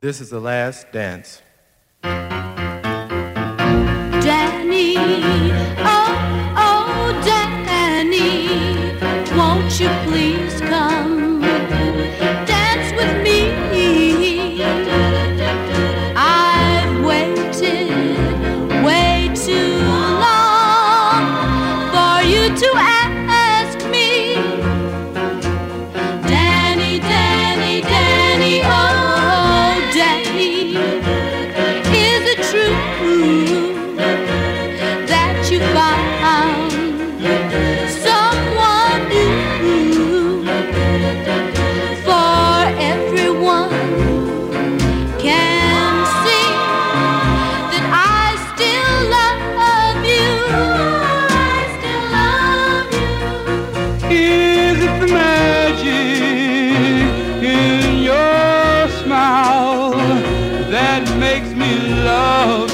This is the last dance. Danny, oh, oh, Danny, won't you please come dance with me? I've waited way too long for you to ask me. Danny, Danny, Danny, oh, Danny, is it true that you found someone new? For everyone can see that I still love you. I still love you. Is it the magic in your smile that makes me love